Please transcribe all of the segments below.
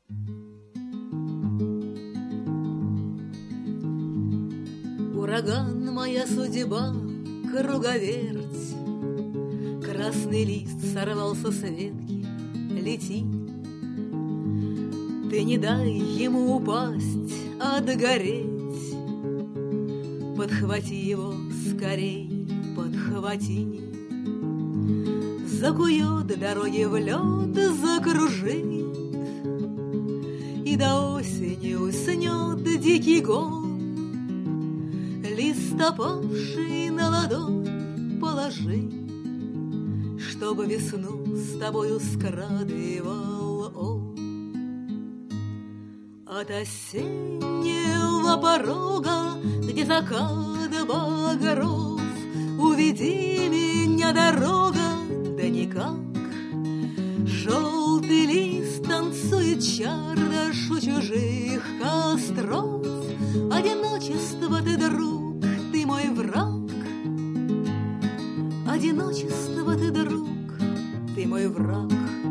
Ураган, моя судьба, круговерть, красный лист сорвался с ветки, лети. Ты не дай ему упасть, отгореть. Подхвати его скорей, подхвати. Закует дороги в лед, закружит, и до осени уснет дикий гон. Лист опавший на ладонь положи, чтобы весну с тобою скрадывал он. От осеннего порога, где закат багров, уведи меня, дорога, да никак. Желтый лист танцует чардаш у чужих костров. Одиночество ты, друг, ты мой враг. Одиночество ты, друг, ты мой враг.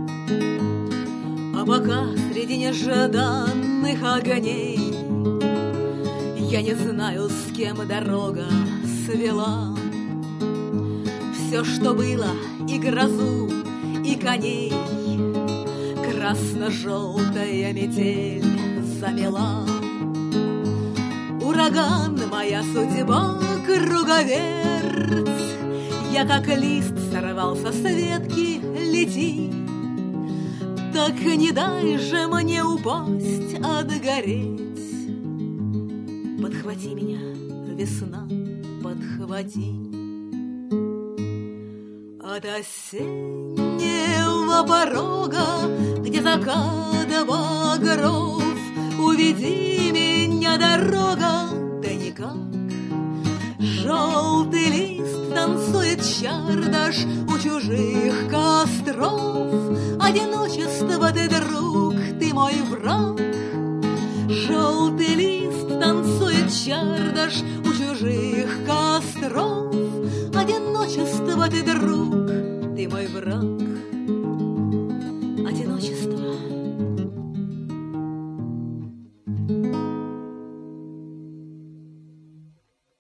А пока среди нежданных огней я не знаю, с кем дорога свела. Все, что было, и грозу, и коней, красно-желтая метель замела. Ураган, моя судьба, круговерть, я как лист сорвался с ветки, лети. Так не дай же мне упасть, отгореть. Подхвати меня, весна, подхвати. От осеннего порога, где закат багров, уведи меня, дорога, да никак. Желтый лист танцует чардаш у чужих костров. Одиночество ты, друг, ты мой враг. Желтый лист танцует чардаш у чужих костров. Одиночество ты, друг, ты мой враг.